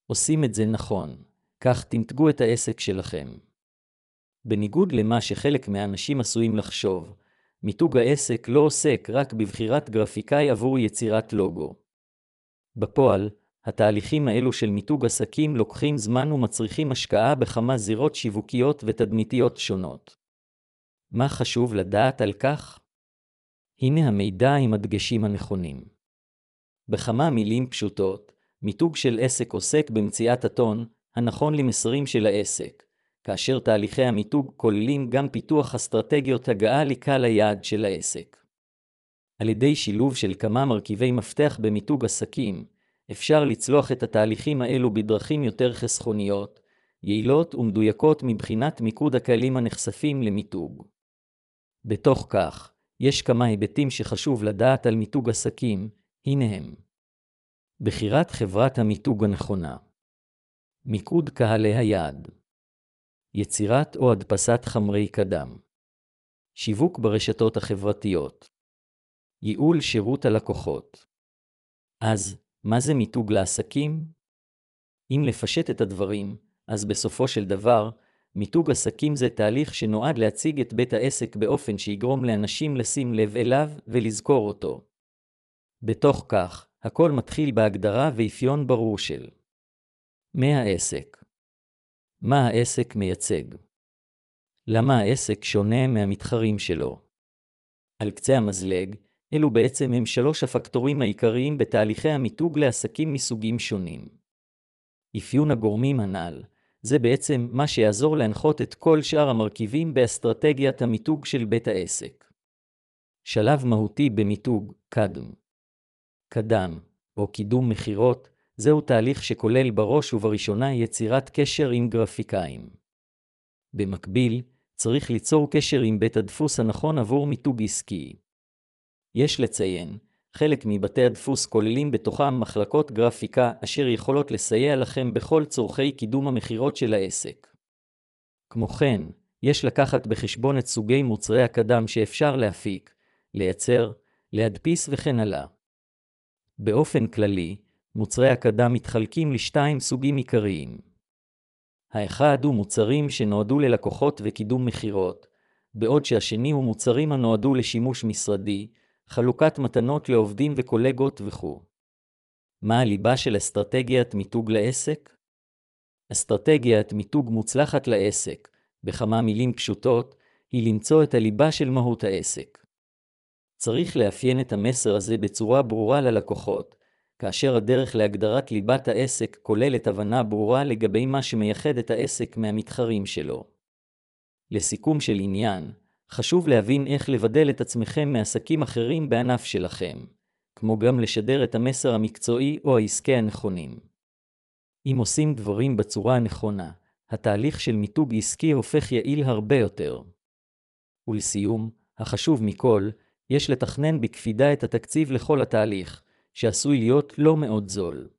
עושים את זה נכון, כך תמתגו את העסק שלכם. בניגוד למה שחלק מהאנשים עשויים לחשוב, מיתוג העסק לא עוסק רק בבחירת גרפיקאי עבור יצירת לוגו. בפועל, התהליכים האלו של מיתוג עסקים לוקחים זמן ומצריכים השקעה בכמה זירות שיווקיות ותדמיתיות שונות. מה חשוב לדעת על כך? הנה המידע עם הדגשים הנכונים. בכמה מילים פשוטות, מיתוג של עסק עוסק במציאת הטון הנכון למסרים של העסק, כאשר תהליכי המיתוג כוללים גם פיתוח אסטרטגיות הגעה לקהל היעד של העסק. על ידי שילוב של כמה מרכיבי מפתח במיתוג עסקים, אפשר לצלוח את התהליכים האלו בדרכים יותר חסכוניות, יעילות ומדויקות מבחינת מיקוד הקהלים הנחשפים למיתוג. בתוך כך, יש כמה היבטים שחשוב לדעת על מיתוג עסקים, הנה הם. בחירת חברת המיתוג הנכונה. מיקוד קהלי היעד. יצירת או הדפסת חומרי קדם. שיווק ברשתות החברתיות. ייעול שירות הלקוחות. אז, מה זה מיתוג לעסקים? אם לפשט את הדברים, אז בסופו של דבר, מיתוג עסקים זה תהליך שנועד להציג את בית העסק באופן שיגרום לאנשים לשים לב אליו ולזכור אותו. בתוך כך, הכל מתחיל בהגדרה ואפיון ברור של העסק. מה העסק מייצג? למה העסק שונה מהמתחרים שלו? על קצה המזלג, אלו בעצם הם 3 הפקטורים העיקריים בתהליכי המיתוג לעסקים מסוגים שונים. אפיון הגורמים הנ"ל, זה בעצם מה שיעזור להנחות את כל שאר המרכיבים באסטרטגיית המיתוג של בית העסק. שלב מהותי במיתוג, קדם, או קידום מחירות, זהו תהליך שכולל בראש ובראשונה יצירת קשר עם גרפיקאים. במקביל, צריך ליצור קשר עם בית הדפוס הנכון עבור מיתוג עסקי. יש לציין, חלק מבתי הדפוס כוללים בתוכם מחלקות גרפיקה אשר יכולות לסייע לכם בכל צורכי קידום המחירות של העסק. כמו כן, יש לקחת בחשבון את סוגי מוצרי הקדם שאפשר להפיק, לייצר, להדפיס וכן הלאה. באופן כללי, מוצרי הקדם מתחלקים לשתיים סוגים עיקריים. האחד הוא מוצרים שנועדו ללקוחות וקידום מחירות, בעוד שהשני הוא מוצרים הנועדו לשימוש משרדי, חלוקת מתנות לעובדים וקולגות וכו'. מה הליבה של אסטרטגיית מיתוג לעסק? אסטרטגיית מיתוג מוצלחת לעסק, בכמה מילים פשוטות, היא למצוא את הליבה של מהות העסק. צריך לאפיין את המסר הזה בצורה ברורה ללקוחות, כאשר הדרך להגדרת ליבת העסק כוללת הבנה ברורה לגבי מה שמייחד את העסק מהמתחרים שלו. לסיכום של עניין, חשוב להבין איך לבדל את עצמכם מעסקים אחרים בענף שלכם, כמו גם לשדר את המסר המקצועי או העסקי הנכונים. אם עושים דברים בצורה הנכונה, התהליך של מיתוג עסקי הופך יעיל הרבה יותר. ולסיום, החשוב מכל, יש לתכנן בקפידה את התקציב לכל התהליך, שעשוי להיות לא מאוד זול.